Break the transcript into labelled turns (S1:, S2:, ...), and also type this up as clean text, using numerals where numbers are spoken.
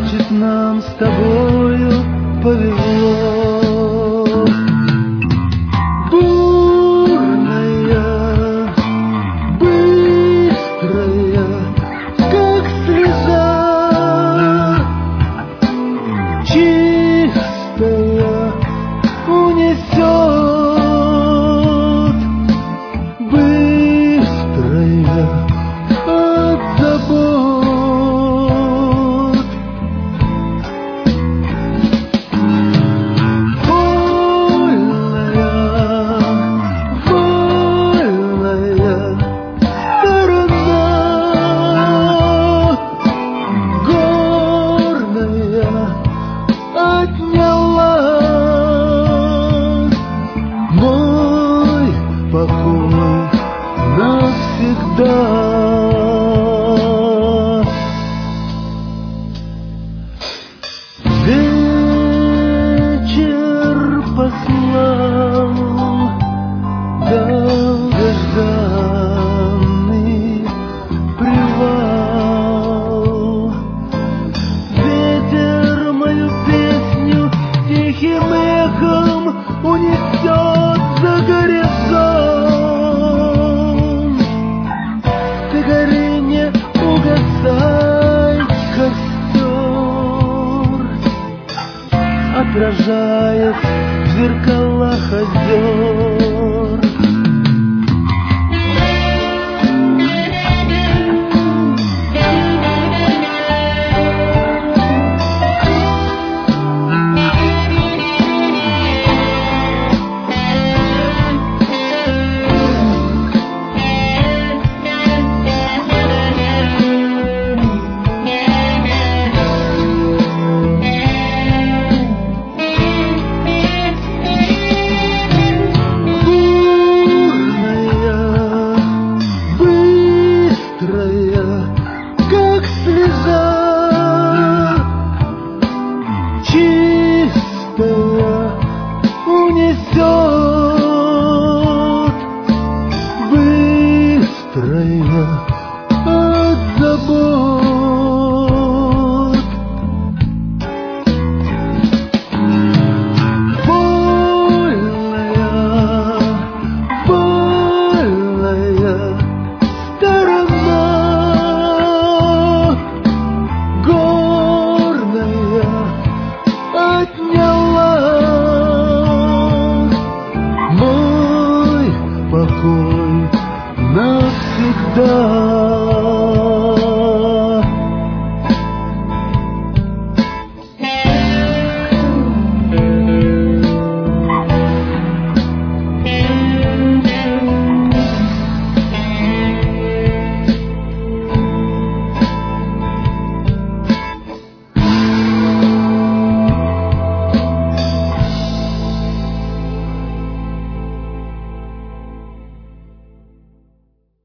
S1: значит, нам с тобою повезло. Бурная, быстрая, как слеза, чистая, унесет, быстрая от забот. Вольная, вольная сторона, горная отняла мой покой навсегда. Вечер послал долгожданный привал. Ветер мою песню тихим эхом унесет за горизонт. Ты гори, не угасай, костер, отражаясь в зеркалах озер. Как слеза, чистая, унесет, быстрая от забот. Вольная, вольная сторона, горная отняла мой покой навсегда.